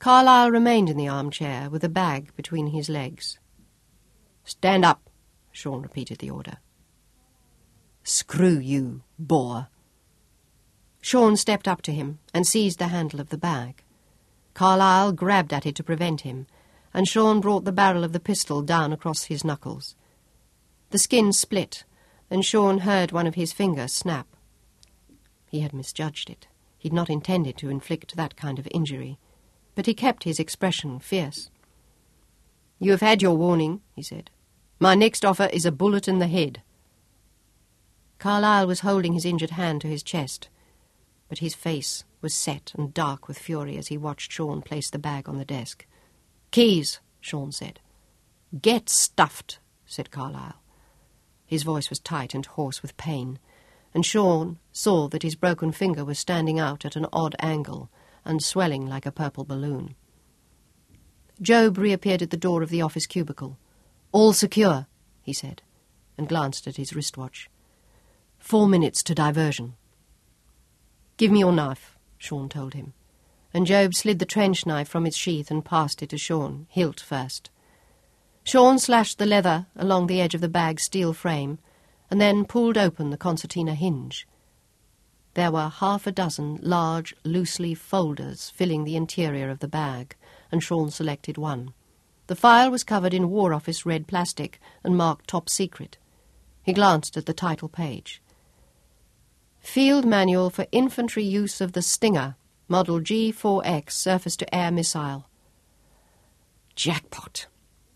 Carlyle remained in the armchair with a bag between his legs. "Stand up," Sean repeated the order. "Screw you, boar." Sean stepped up to him and seized the handle of the bag. Carlyle grabbed at it to prevent him, and Sean brought the barrel of the pistol down across his knuckles. The skin split, and Sean heard one of his fingers snap. He had misjudged it. He'd not intended to inflict that kind of injury, but he kept his expression fierce. "You have had your warning," he said. "My next offer is a bullet in the head." Carlyle was holding his injured hand to his chest, but his face was set and dark with fury as he watched Sean place the bag on the desk. "Keys," Sean said. "Get stuffed," said Carlyle. His voice was tight and hoarse with pain, and Sean saw that his broken finger was standing out at an odd angle and swelling like a purple balloon. Job reappeared at the door of the office cubicle. "All secure," he said, and glanced at his wristwatch. 4 minutes to diversion. "Give me your knife," Sean told him, and Job slid the trench knife from its sheath and passed it to Sean, hilt first. Sean slashed the leather along the edge of the bag's steel frame and then pulled open the concertina hinge. There were 6 large, loose-leaf folders filling the interior of the bag, and Sean selected one. The file was covered in War Office red plastic and marked Top Secret. He glanced at the title page. "Field Manual for Infantry Use of the Stinger, Model G4X Surface-to-Air Missile." Jackpot!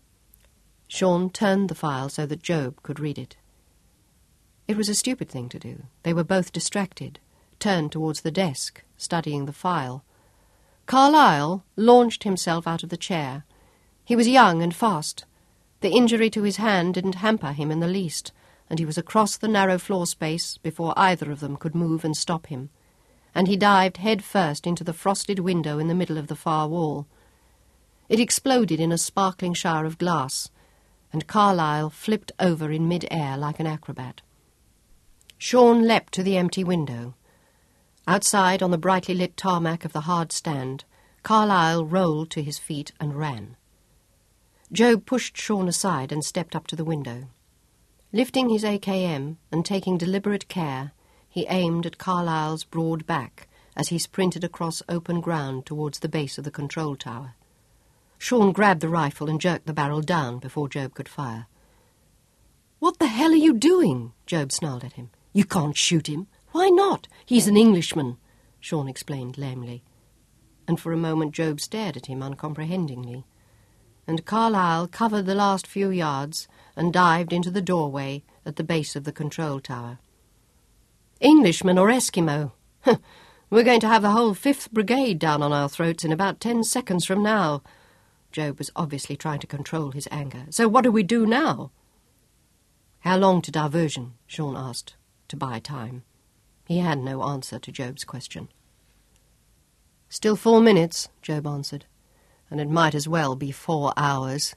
Sean turned the file so that Job could read it. It was a stupid thing to do. They were both distracted, turned towards the desk, studying the file. Carlyle launched himself out of the chair. He was young and fast. The injury to his hand didn't hamper him in the least, and he was across the narrow floor space before either of them could move and stop him. And he dived head first into the frosted window in the middle of the far wall. It exploded in a sparkling shower of glass, and Carlyle flipped over in mid-air like an acrobat. Sean leapt to the empty window. Outside, on the brightly lit tarmac of the hard stand, Carlyle rolled to his feet and ran. Job pushed Sean aside and stepped up to the window. Lifting his AKM and taking deliberate care, he aimed at Carlyle's broad back as he sprinted across open ground towards the base of the control tower. Sean grabbed the rifle and jerked the barrel down before Job could fire. "What the hell are you doing?" Job snarled at him. "You can't shoot him." "Why not? He's an Englishman," Sean explained lamely. And for a moment Job stared at him uncomprehendingly. And Carlyle covered the last few yards and dived into the doorway at the base of the control tower. "Englishman or Eskimo? We're going to have the whole 5th Brigade down on our throats in about 10 seconds from now." Job was obviously trying to control his anger. "So what do we do now?" "How long to diversion?" Sean asked, to buy time. He had no answer to Job's question. "Still 4 minutes," Job answered, "and it might as well be 4 hours.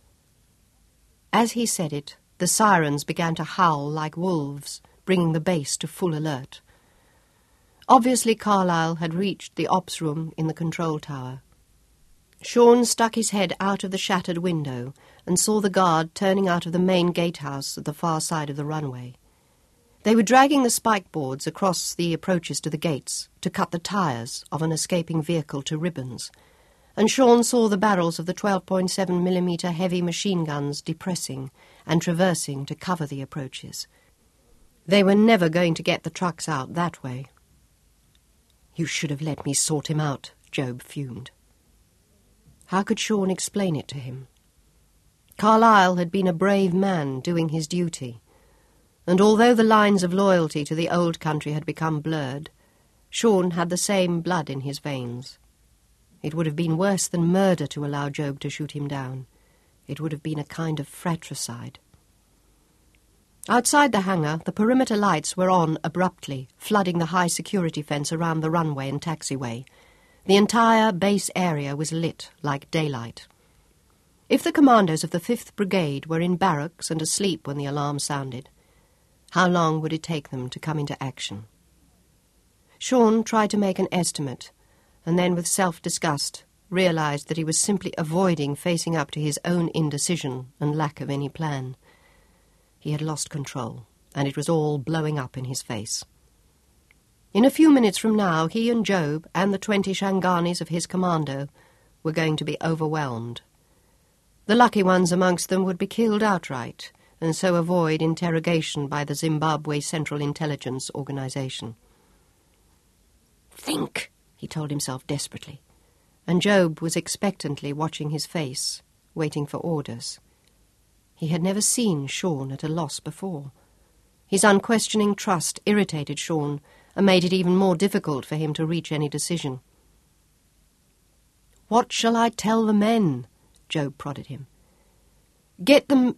As he said it, the sirens began to howl like wolves, bringing the base to full alert. Obviously Carlyle had reached the ops room in the control tower. Sean stuck his head out of the shattered window and saw the guard turning out of the main gatehouse at the far side of the runway. They were dragging the spike boards across the approaches to the gates to cut the tyres of an escaping vehicle to ribbons, and Sean saw the barrels of the 12.7mm heavy machine guns depressing and traversing to cover the approaches. They were never going to get the trucks out that way. "You should have let me sort him out," Job fumed. How could Sean explain it to him? Carlyle had been a brave man doing his duty, and although the lines of loyalty to the old country had become blurred, Sean had the same blood in his veins. It would have been worse than murder to allow Job to shoot him down. It would have been a kind of fratricide. Outside the hangar, the perimeter lights were on abruptly, flooding the high security fence around the runway and taxiway. The entire base area was lit like daylight. If the commandos of the 5th Brigade were in barracks and asleep when the alarm sounded, how long would it take them to come into action? Sean tried to make an estimate, and then with self-disgust realised that he was simply avoiding facing up to his own indecision and lack of any plan. He had lost control, and it was all blowing up in his face. In a few minutes from now, he and Job and the 20 Shanganis of his commando were going to be overwhelmed. The lucky ones amongst them would be killed outright, and so avoid interrogation by the Zimbabwe Central Intelligence Organization. "Think," he told himself desperately, and Job was expectantly watching his face, waiting for orders. He had never seen Sean at a loss before. His unquestioning trust irritated Sean and made it even more difficult for him to reach any decision. "What shall I tell the men?" Job prodded him. "Get them—"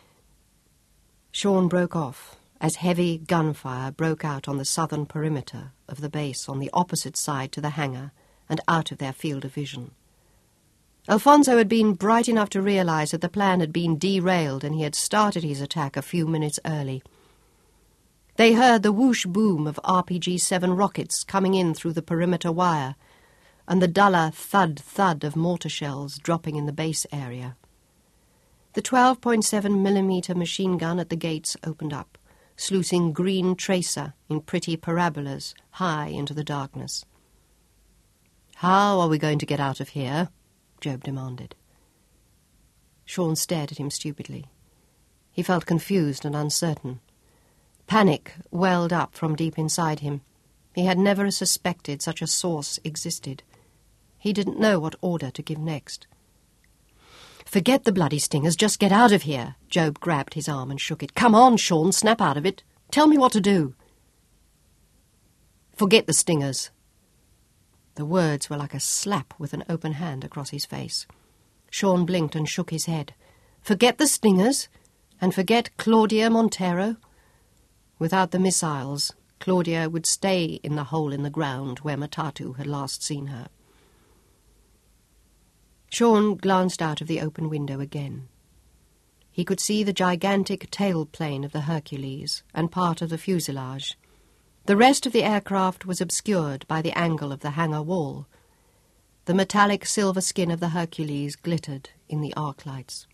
Sean broke off as heavy gunfire broke out on the southern perimeter of the base on the opposite side to the hangar and out of their field of vision. Alfonso had been bright enough to realise that the plan had been derailed and he had started his attack a few minutes early. They heard the whoosh boom of RPG-7 rockets coming in through the perimeter wire and the duller thud-thud of mortar shells dropping in the base area. The 12.7mm machine gun at the gates opened up, sluicing green tracer in pretty parabolas high into the darkness. "How are we going to get out of here?" Job demanded. Sean stared at him stupidly. He felt confused and uncertain. Panic welled up from deep inside him. He had never suspected such a source existed. He didn't know what order to give next. "Forget the bloody stingers, just get out of here." Job grabbed his arm and shook it. "Come on, Sean, snap out of it. Tell me what to do." "Forget the stingers." The words were like a slap with an open hand across his face. Sean blinked and shook his head. "Forget the stingers? And forget Claudia Montero?" Without the missiles, Claudia would stay in the hole in the ground where Matatu had last seen her. Sean glanced out of the open window again. He could see the gigantic tailplane of the Hercules and part of the fuselage. The rest of the aircraft was obscured by the angle of the hangar wall. The metallic silver skin of the Hercules glittered in the arc lights.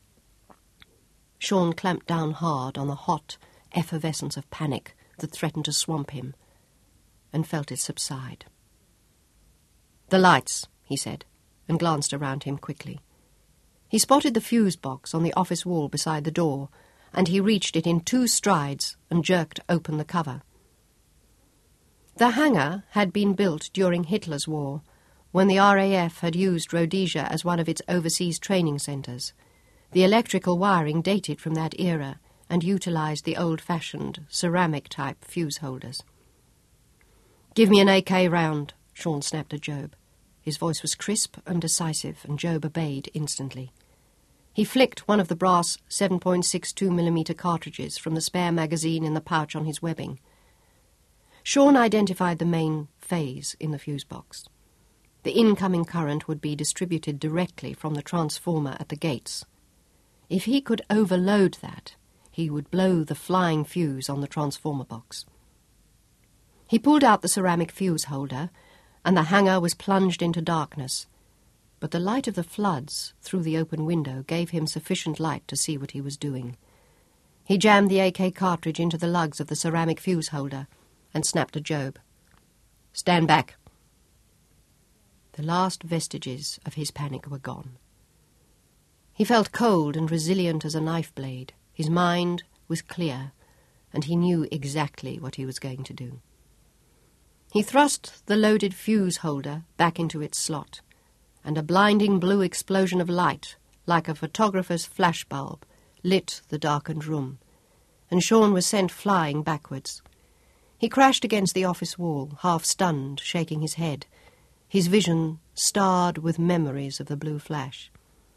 Sean clamped down hard on the hot effervescence of panic that threatened to swamp him, and felt it subside. "The lights," he said, and glanced around him quickly. He spotted the fuse box on the office wall beside the door, and he reached it in 2 strides and jerked open the cover. The hangar had been built during Hitler's war, when the RAF had used Rhodesia as one of its overseas training centres. The electrical wiring dated from that era and utilised the old-fashioned ceramic-type fuse holders. "Give me an AK round," Sean snapped at Job. His voice was crisp and decisive, and Job obeyed instantly. He flicked one of the brass 7.62mm cartridges from the spare magazine in the pouch on his webbing. Sean identified the main phase in the fuse box. The incoming current would be distributed directly from the transformer at the gates. If he could overload that, he would blow the flying fuse on the transformer box. He pulled out the ceramic fuse holder, and the hangar was plunged into darkness, but the light of the floods through the open window gave him sufficient light to see what he was doing. He jammed the AK cartridge into the lugs of the ceramic fuse holder and snapped at Job. "Stand back." The last vestiges of his panic were gone. He felt cold and resilient as a knife blade. His mind was clear, and he knew exactly what he was going to do. He thrust the loaded fuse holder back into its slot, and a blinding blue explosion of light, like a photographer's flashbulb, lit the darkened room, and Sean was sent flying backwards. He crashed against the office wall, half-stunned, shaking his head, his vision starred with memories of the blue flash.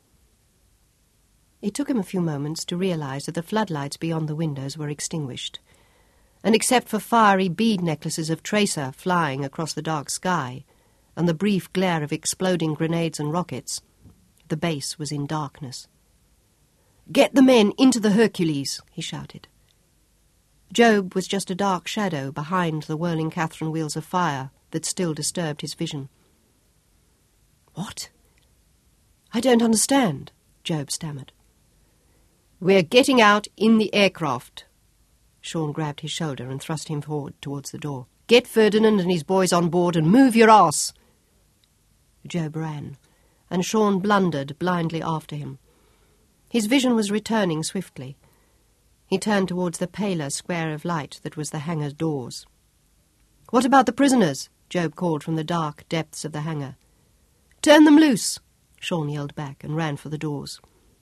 It took him a few moments to realise that the floodlights beyond the windows were extinguished, and except for fiery bead necklaces of tracer flying across the dark sky and the brief glare of exploding grenades and rockets, the base was in darkness. "Get the men into the Hercules," he shouted. Job was just a dark shadow behind the whirling Catherine wheels of fire that still disturbed his vision. What? I don't understand, Job stammered. We're getting out in the aircraft. Sean grabbed his shoulder and thrust him forward towards the door. Get Ferdinand and his boys on board and move your ass. Job ran, and Sean blundered blindly after him. His vision was returning swiftly. He turned towards the paler square of light that was the hangar's doors. What about the prisoners? Job called from the dark depths of the hangar. Turn them loose, Sean yelled back and ran for the doors.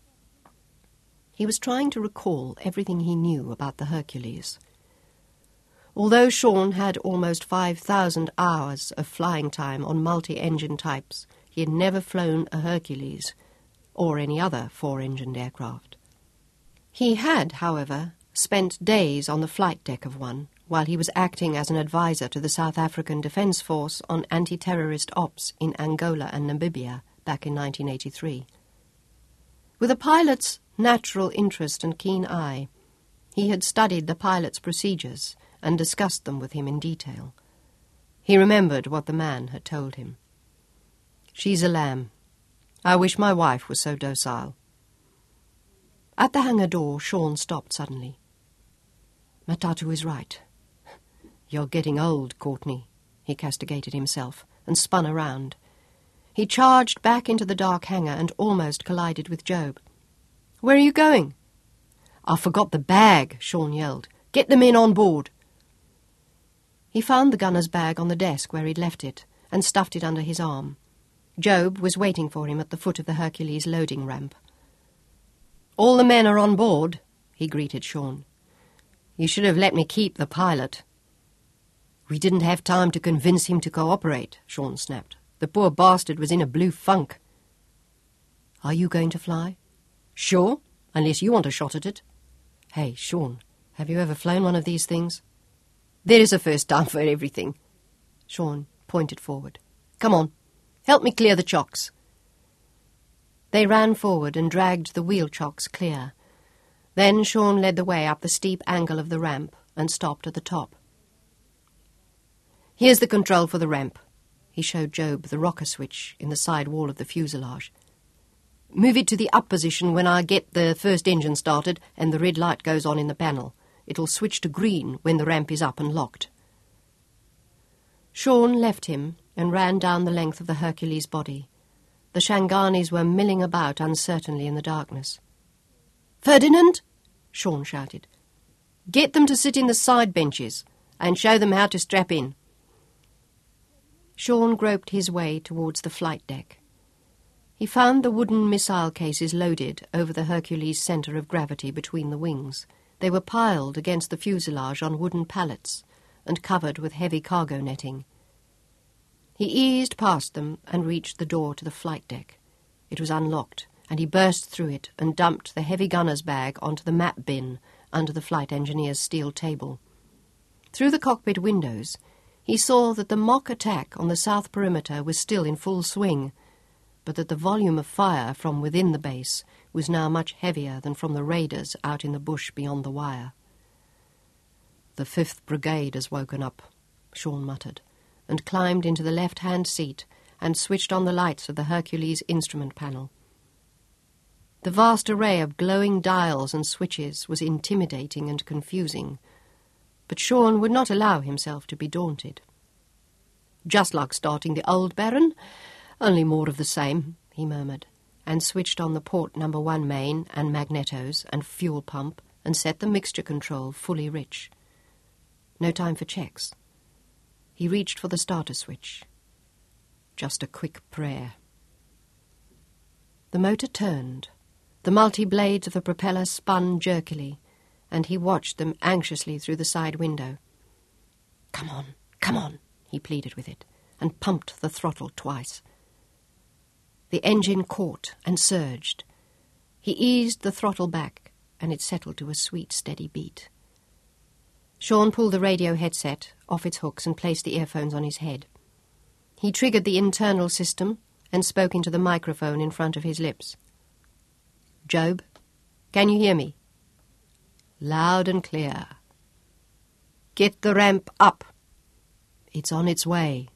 He was trying to recall everything he knew about the Hercules. Although Sean had almost 5,000 hours of flying time on multi-engine types, he had never flown a Hercules or any other four-engined aircraft. He had, however, spent days on the flight deck of one while he was acting as an advisor to the South African Defence Force on anti-terrorist ops in Angola and Namibia back in 1983. With a pilot's natural interest and keen eye, he had studied the pilot's procedures and discussed them with him in detail. He remembered what the man had told him. She's a lamb. I wish my wife was so docile. At the hangar door, Sean stopped suddenly. Matatu is right. You're getting old, Courtney, he castigated himself, and spun around. He charged back into the dark hangar and almost collided with Job. Where are you going? I forgot the bag, Sean yelled. Get the men on board. He found the gunner's bag on the desk where he'd left it and stuffed it under his arm. Job was waiting for him at the foot of the Hercules loading ramp. All the men are on board, he greeted Sean. You should have let me keep the pilot. We didn't have time to convince him to cooperate, Sean snapped. The poor bastard was in a blue funk. Are you going to fly? Sure, unless you want a shot at it. Hey, Sean, have you ever flown one of these things? There is a first time for everything. Sean pointed forward. Come on, help me clear the chocks. They ran forward and dragged the wheel chocks clear. Then Sean led the way up the steep angle of the ramp and stopped at the top. Here's the control for the ramp. He showed Job the rocker switch in the side wall of the fuselage. Move it to the up position when I get the first engine started and the red light goes on in the panel. It'll switch to green when the ramp is up and locked. Sean left him and ran down the length of the Hercules body. The Shanganis were milling about uncertainly in the darkness. Ferdinand, Sean shouted. Get them to sit in the side benches and show them how to strap in. Sean groped his way towards the flight deck. He found the wooden missile cases loaded over the Hercules' centre of gravity between the wings. They were piled against the fuselage on wooden pallets and covered with heavy cargo netting. He eased past them and reached the door to the flight deck. It was unlocked, and he burst through it and dumped the heavy gunner's bag onto the map bin under the flight engineer's steel table. Through the cockpit windows, he saw that the mock attack on the south perimeter was still in full swing, but that the volume of fire from within the base was now much heavier than from the raiders out in the bush beyond the wire. The 5th Brigade has woken up, Sean muttered, and climbed into the left-hand seat and switched on the lights of the Hercules instrument panel. The vast array of glowing dials and switches was intimidating and confusing, but Sean would not allow himself to be daunted. Just like starting the old Baron, only more of the same, he murmured, and switched on the port number 1 main and magnetos and fuel pump and set the mixture control fully rich. No time for checks. He reached for the starter switch. Just a quick prayer. The motor turned. The multi-blades of the propeller spun jerkily, and he watched them anxiously through the side window. Come on, he pleaded with it, and pumped the throttle twice. The engine caught and surged. He eased the throttle back, and it settled to a sweet, steady beat. Sean pulled the radio headset off its hooks and placed the earphones on his head. He triggered the internal system and spoke into the microphone in front of his lips. Job, can you hear me? Loud and clear. Get the ramp up. It's on its way.